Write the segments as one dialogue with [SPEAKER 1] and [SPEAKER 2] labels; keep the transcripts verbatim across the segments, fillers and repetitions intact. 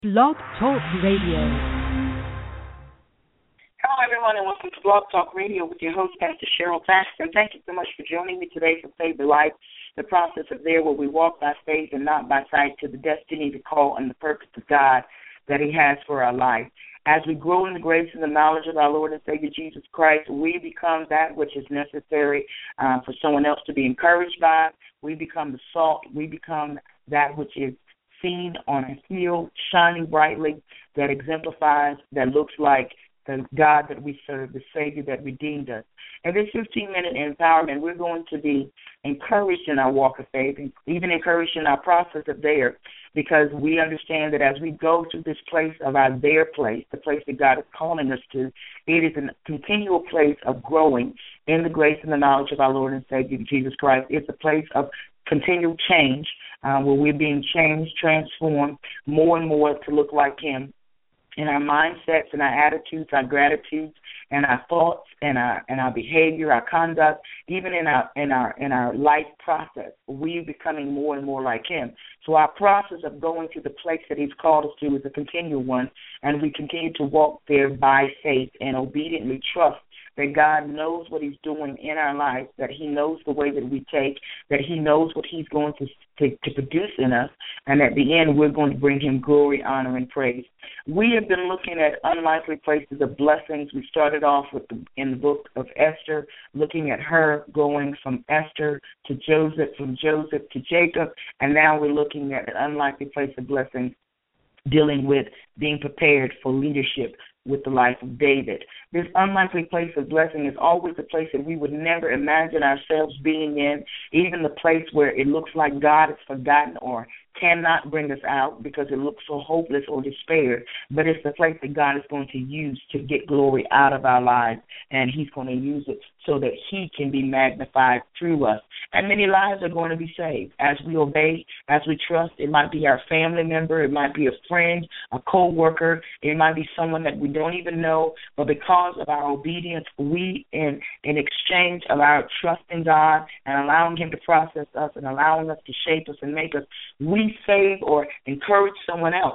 [SPEAKER 1] Blog Talk Radio.
[SPEAKER 2] Hello, everyone, and welcome to Blog Talk Radio with your host, Pastor Cheryl Paxton. Thank you so much for joining me today for Save the Life, the process of there where we walk by faith and not by sight to the destiny, the call, and the purpose of God that He has for our life. As we grow in the grace and the knowledge of our Lord and Savior Jesus Christ, we become that which is necessary uh, for someone else to be encouraged by. We become the salt. We become that which is seen on a hill, shining brightly, that exemplifies, that looks like the God that we serve, the Savior that redeemed us. In this fifteen-minute empowerment, we're going to be encouraged in our walk of faith, and even encouraged in our process of there, because we understand that as we go through this place of our there place, the place that God is calling us to, it is a continual place of growing in the grace and the knowledge of our Lord and Savior Jesus Christ. It's a place of continual change, uh, where we're being changed, transformed more and more to look like Him in our mindsets and our attitudes, our gratitudes, and our thoughts, and our and our behavior, our conduct, even in our in our in our life process. We're becoming more and more like Him. So our process of going to the place that He's called us to is a continual one, and we continue to walk there by faith and obediently trust that God knows what He's doing in our lives, that He knows the way that we take, that He knows what He's going to, to, to produce in us, and at the end we're going to bring Him glory, honor, and praise. We have been looking at unlikely places of blessings. We started off with the, in the book of Esther, looking at her going from Esther to Joseph, from Joseph to Jacob, and now we're looking at an unlikely place of blessings, dealing with being prepared for leadership with the life of David. This unlikely place of blessing is always a place that we would never imagine ourselves being in, even the place where it looks like God has forgotten or cannot bring us out because it looks so hopeless or despair. But it's the place that God is going to use to get glory out of our lives, and He's going to use it so that He can be magnified through us. And many lives are going to be saved as we obey, as we trust. It might be our family member, it might be a friend, a co-worker, it might be someone that we don't even know, but because of our obedience, we, in, in exchange of our trust in God and allowing Him to process us and allowing us to shape us and make us, we save or encourage someone else.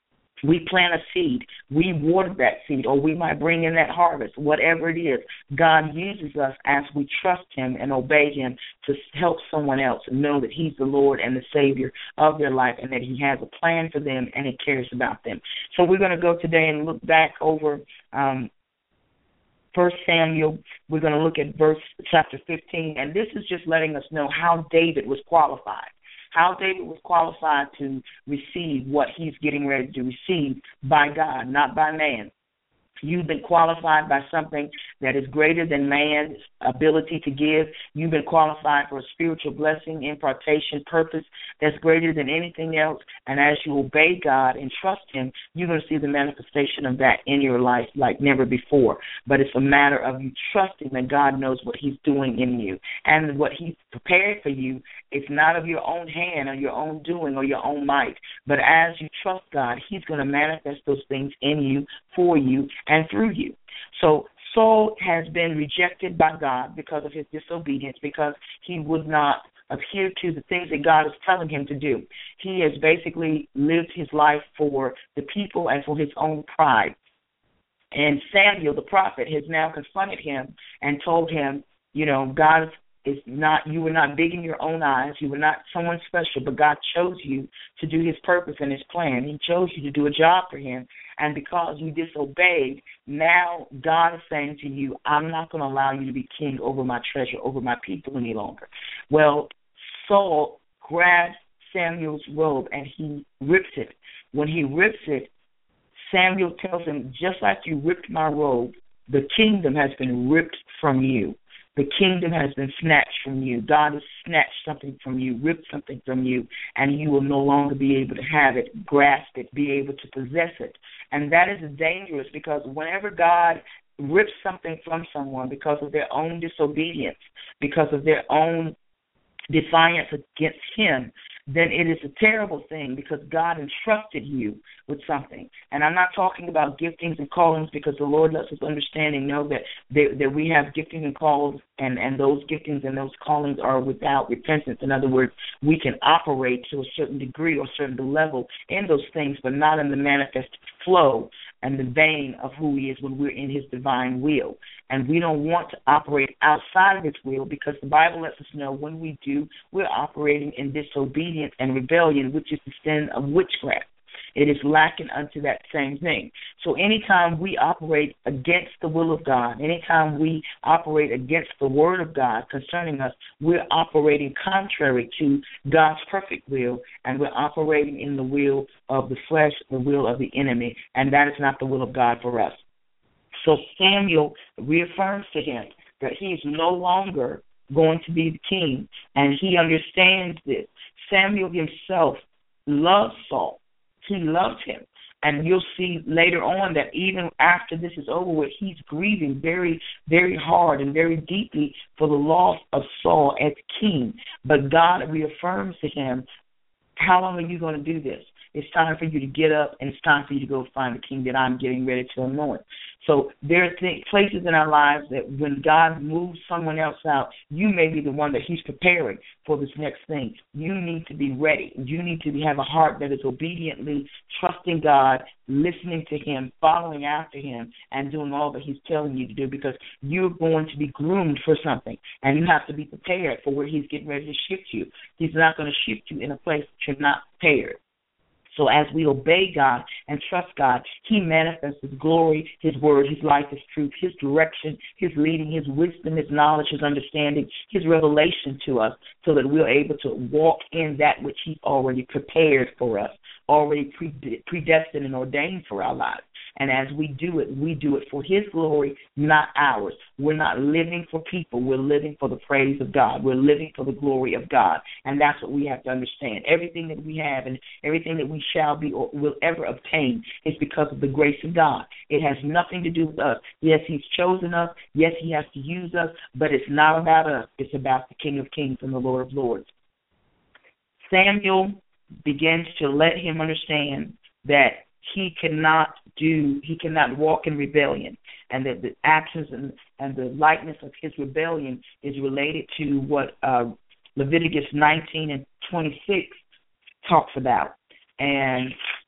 [SPEAKER 2] We plant a seed, we water that seed, or we might bring in that harvest, whatever it is. God uses us as we trust Him and obey Him to help someone else know that He's the Lord and the Savior of their life and that He has a plan for them and He cares about them. So we're going to go today and look back over um, First Samuel. We're going to look at verse chapter fifteen, and this is just letting us know how David was qualified. How David was qualified to receive what he's getting ready to receive by God, not by man. You've been qualified by something that is greater than man's ability to give. You've been qualified for a spiritual blessing, impartation, purpose that's greater than anything else. And as you obey God and trust Him, you're going to see the manifestation of that in your life like never before. But it's a matter of you trusting that God knows what He's doing in you. And what He's prepared for you is not of your own hand or your own doing or your own might. But as you trust God, He's going to manifest those things in you, for you, and through you. So Saul has been rejected by God because of his disobedience, because he would not adhere to the things that God is telling him to do. He has basically lived his life for the people and for his own pride. And Samuel, the prophet, has now confronted him and told him, you know, God is not, you were not big in your own eyes. You were not someone special, but God chose you to do His purpose and His plan. He chose you to do a job for Him. And because you disobeyed, now God is saying to you, I'm not going to allow you to be king over my treasure, over my people any longer. Well, Saul grabs Samuel's robe and he rips it. When he rips it, Samuel tells him, just like you ripped my robe, the kingdom has been ripped from you. The kingdom has been snatched from you. God has snatched something from you, ripped something from you, and you will no longer be able to have it, grasp it, be able to possess it. And that is dangerous, because whenever God rips something from someone because of their own disobedience, because of their own defiance against Him, then it is a terrible thing because God entrusted you with something. And I'm not talking about giftings and callings because the Lord lets us understanding know that that, that we have giftings and calls, and, and those giftings and those callings are without repentance. In other words, we can operate to a certain degree or certain level in those things, but not in the manifest flow and the vein of who he is when we're in his divine will. And we don't want to operate outside of his will because the Bible lets us know when we do, we're operating in disobedience and rebellion, which is the sin of witchcraft. It is lacking unto that same thing. So anytime we operate against the will of God, anytime we operate against the word of God concerning us, we're operating contrary to God's perfect will, and we're operating in the will of the flesh, the will of the enemy, and that is not the will of God for us. So Samuel reaffirms to him that he is no longer going to be the king, and he understands this. Samuel himself loves Saul. He loves him. And you'll see later on that even after this is over with, he's grieving very, very hard and very deeply for the loss of Saul as king. But God reaffirms to him, how long are you going to do this? It's time for you to get up, and it's time for you to go find the king that I'm getting ready to anoint. So there are th- places in our lives that when God moves someone else out, you may be the one that he's preparing for this next thing. You need to be ready. You need to be, have a heart that is obediently trusting God, listening to him, following after him, and doing all that he's telling you to do, because you're going to be groomed for something, and you have to be prepared for where he's getting ready to shift you. He's not going to shift you in a place that you're not prepared. So as we obey God and trust God, he manifests his glory, his word, his life, his truth, his direction, his leading, his wisdom, his knowledge, his understanding, his revelation to us so that we're able to walk in that which he's already prepared for us, already predestined and ordained for our lives. And as we do it, we do it for his glory, not ours. We're not living for people. We're living for the praise of God. We're living for the glory of God. And that's what we have to understand. Everything that we have and everything that we shall be or will ever obtain is because of the grace of God. It has nothing to do with us. Yes, he's chosen us. Yes, he has to use us. But it's not about us. It's about the King of Kings and the Lord of Lords. Samuel begins to let him understand that he cannot do, he cannot walk in rebellion, and that the actions and, and the likeness of his rebellion is related to what uh, Leviticus nineteen and twenty-six talks about. And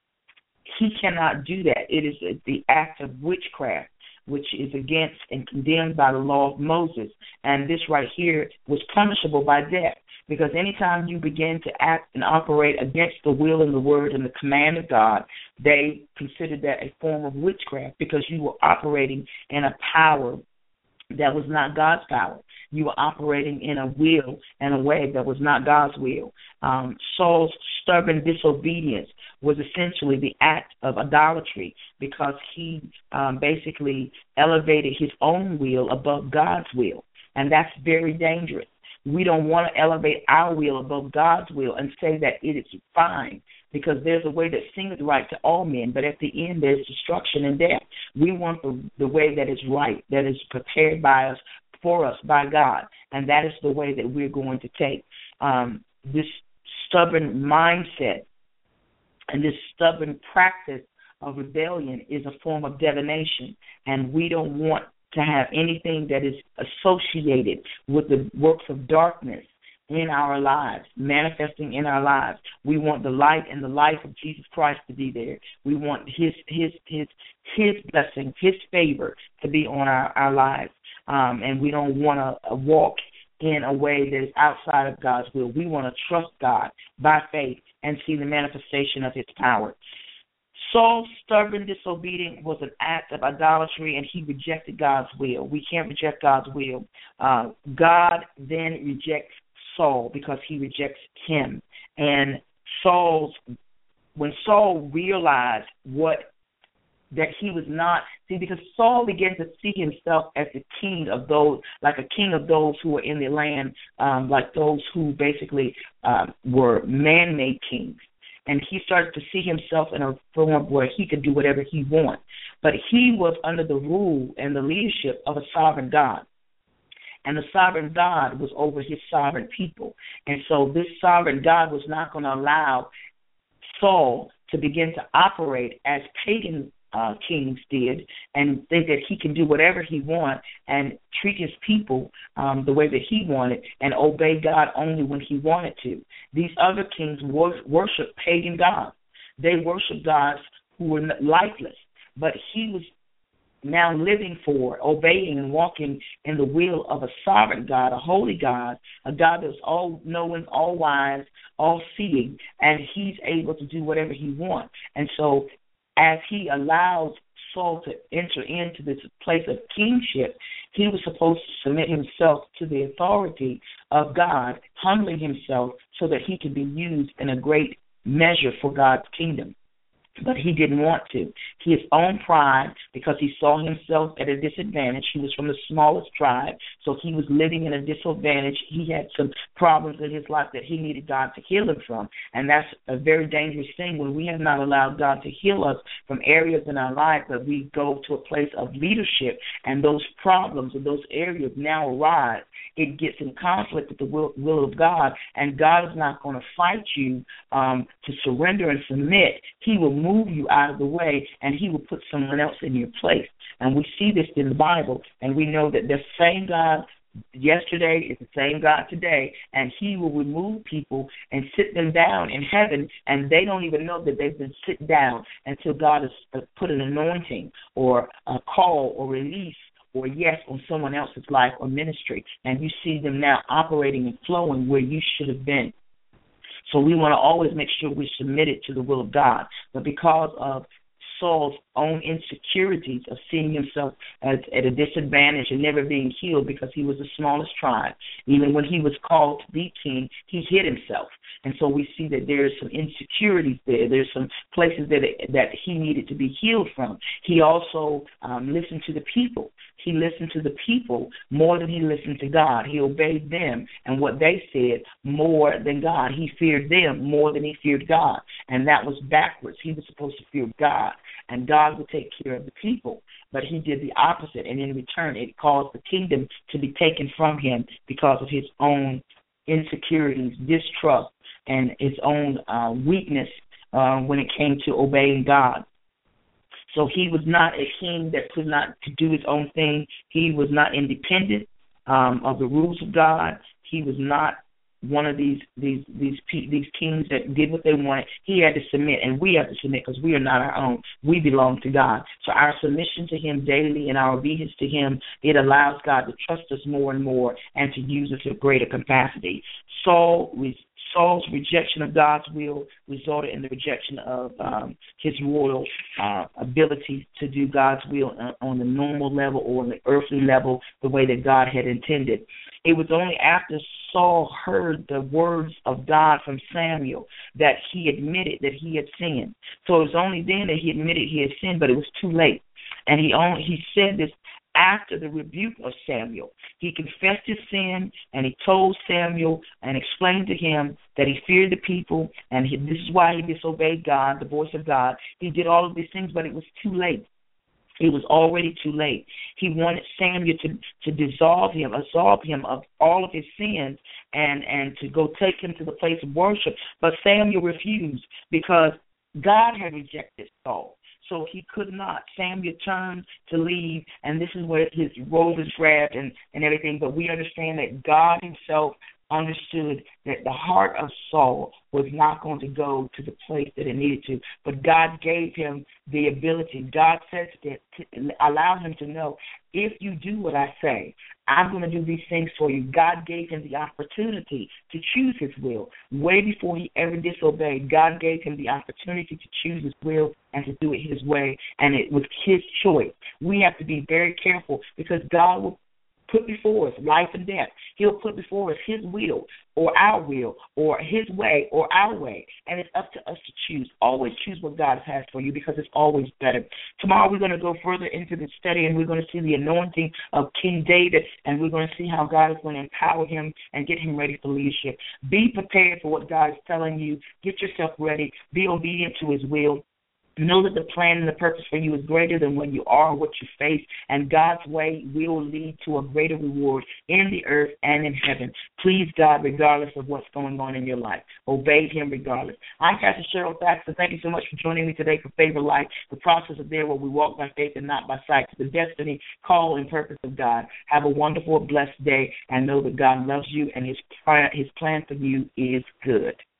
[SPEAKER 2] he cannot do that. It is the act of witchcraft, which is against and condemned by the law of Moses. And this right here was punishable by death. Because anytime you begin to act and operate against the will and the word and the command of God, they considered that a form of witchcraft because you were operating in a power that was not God's power. You were operating in a will and a way that was not God's will. Um, Saul's stubborn disobedience was essentially the act of idolatry because he um, basically elevated his own will above God's will, and that's very dangerous. We don't want to elevate our will above God's will and say that it is fine, because there's a way that seemeth right to all men, but at the end there's destruction and death. We want the, the way that is right, that is prepared by us, for us, by God, and that is the way that we're going to take. Um, this stubborn mindset and this stubborn practice of rebellion is a form of divination, and we don't want to have anything that is associated with the works of darkness in our lives, manifesting in our lives. We want the light and the life of Jesus Christ to be there. We want his his his his blessing, his favor to be on our, our lives. Um, and we don't want to walk in a way that is outside of God's will. We want to trust God by faith and see the manifestation of his power. Saul's stubborn disobedience was an act of idolatry, and he rejected God's will. We can't reject God's will. Uh, God then rejects Saul because he rejects him. And Saul's, when Saul realized what that he was not, see, because Saul began to see himself as the king of those, like a king of those who were in the land, um, like those who basically uh, were man-made kings. And he started to see himself in a form where he could do whatever he wanted. But he was under the rule and the leadership of a sovereign God. and the sovereign God was over his sovereign people. And so this sovereign God was not going to allow Saul to begin to operate as pagan uh, kings did and think that he can do whatever he wants and treat his people um, the way that he wanted and obey God only when he wanted to. These other kings wor- worshiped pagan gods. They worshiped gods who were lifeless, but he was now living for, obeying and walking in the will of a sovereign God, a holy God, a God that's all-knowing, all-wise, all-seeing, and he's able to do whatever he wants. And so as he allowed Saul to enter into this place of kingship, he was supposed to submit himself to the authority of God, humbling himself so that he could be used in a great measure for God's kingdom. But he didn't want to. His own pride, because he saw himself at a disadvantage. He was from the smallest tribe, so he was living in a disadvantage. He had some problems in his life that he needed God to heal him from, and that's a very dangerous thing when we have not allowed God to heal us from areas in our life that we go to a place of leadership, and those problems and those areas now arise. It gets in conflict with the will, will of God, and God is not going to fight you um, to surrender and submit. He will move you out of the way, and he will put someone else in your place. And we see this in the Bible, and we know that the same God yesterday is the same God today, and he will remove people and sit them down in heaven, and they don't even know that they've been sit down until God has put an anointing or a call or release or yes on someone else's life or ministry, and you see them now operating and flowing where you should have been. So we want to always make sure we're submitted to the will of God. But because of Saul's own insecurities of seeing himself as at a disadvantage and never being healed because he was the smallest tribe, even when he was called to be king, he hid himself. And so we see that there's some insecurities there. There's some places that that he needed to be healed from. He also um, listened to the people. He listened to the people more than he listened to God. He obeyed them and what they said more than God. He feared them more than he feared God. And that was backwards. He was supposed to fear God, and God would take care of the people. But he did the opposite, and in return it caused the kingdom to be taken from him because of his own insecurities, distrust, and his own uh, weakness uh, when it came to obeying God. So he was not a king that could not do his own thing. He was not independent um, of the rules of God. He was not one of these these these these kings that did what they wanted. He had to submit, and we have to submit because we are not our own. We belong to God. So our submission to him daily and our obedience to him, it allows God to trust us more and more and to use us to greater capacity. Saul was Saul's rejection of God's will resulted in the rejection of um, his royal uh, ability to do God's will on the normal level or on the earthly level the way that God had intended. It was only after Saul heard the words of God from Samuel that he admitted that he had sinned. So it was only then that he admitted he had sinned, but it was too late. And he only he said this after the rebuke of Samuel. He confessed his sin, and he told Samuel and explained to him that he feared the people, and he, this is why he disobeyed God, the voice of God. He did all of these things, but it was too late. It was already too late. He wanted Samuel to, to dissolve him, absolve him of all of his sins, and, and to go take him to the place of worship. But Samuel refused because God had rejected Saul. So he could not. Samuel turned to leave, and this is where his robe is grabbed and, and everything. But we understand that God himself understood that the heart of Saul was not going to go to the place that it needed to. But God gave him the ability. God said to, to allow him to know, if you do what I say, I'm going to do these things for you. God gave him the opportunity to choose his will. Way before he ever disobeyed, God gave him the opportunity to choose his will and to do it his way, and it was his choice. We have to be very careful because God will put before us life and death. He'll put before us his will or our will or his way or our way, and it's up to us to choose. Always choose what God has for you because it's always better. Tomorrow we're going to go further into the study, and we're going to see the anointing of King David, and we're going to see how God is going to empower him and get him ready for leadership. Be prepared for what God is telling you. Get yourself ready. Be obedient to his will. Know that the plan and the purpose for you is greater than what you are or what you face, and God's way will lead to a greater reward in the earth and in heaven. Please God regardless of what's going on in your life. Obey him regardless. I'm Pastor Cheryl Thaxton. Thank you so much for joining me today for Favor Life, the process of there where we walk by faith and not by sight, to the destiny, call, and purpose of God. Have a wonderful, blessed day, and know that God loves you and his plan, his plan for you is good.